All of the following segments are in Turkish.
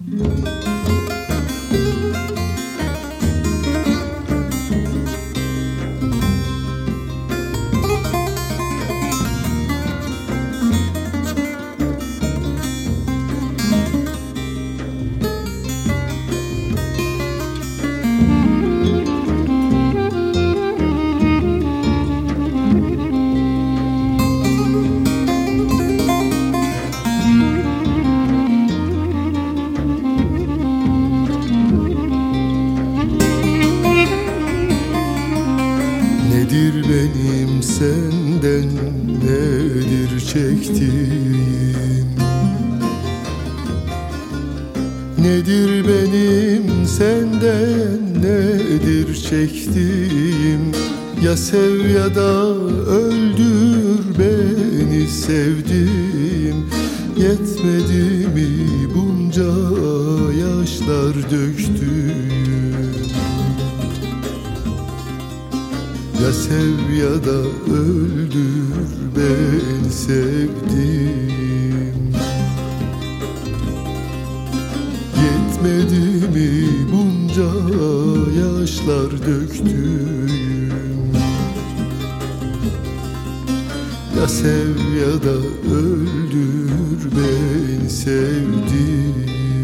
Nedir benim senden, nedir çektiğim? Nedir benim senden, nedir çektiğim? Ya sev ya da öldür beni sevdiğim. Yetmedi mi bunca yaşlar döktüğüm? Ya sev ya da öldür beni sevdiğim. Yetmedi mi bunca yaşlar döktüğüm? Ya sev ya da öldür beni sevdiğim.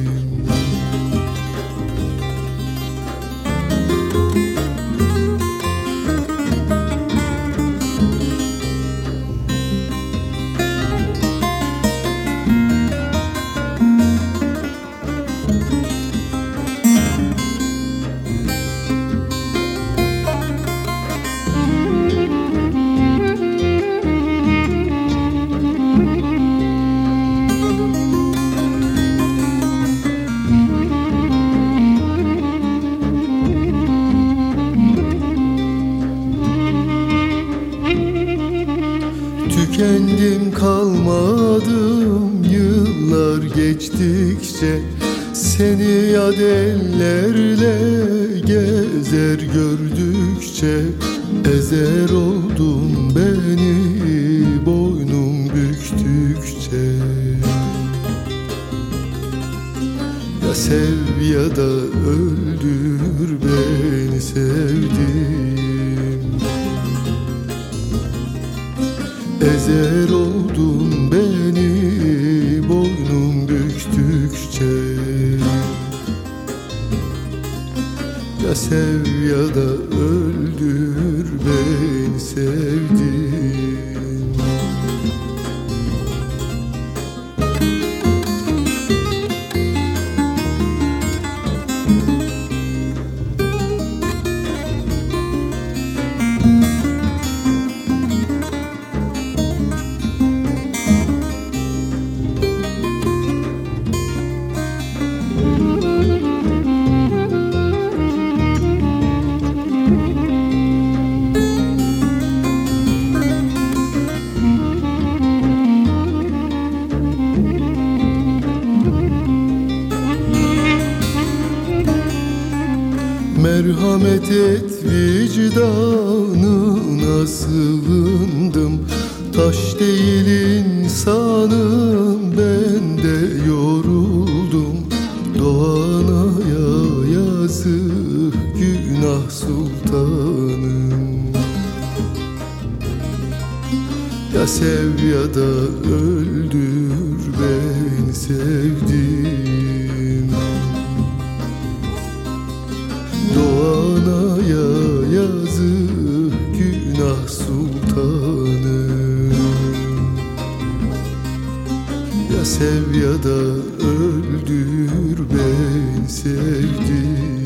Tükendim kalmadım yıllar geçtikçe. Seni yad ellerle gezer gördükçe. Ezer oldun beni boynum büktükçe. Ya sev ya da öldür beni sevdiğim. Ezer oldun beni boynum büktükçe. Ya sev ya da öldür beni sevdiğim. Merhamet et vicdanına sığındım. Taş değil insanım, ben de yoruldum. Doğana yazık, günah sultanım. Ya sev ya da öldür beni sevdiğim. Doğana yazık, günah sultanım. Ya sev ya da öldür beni sevdiğim.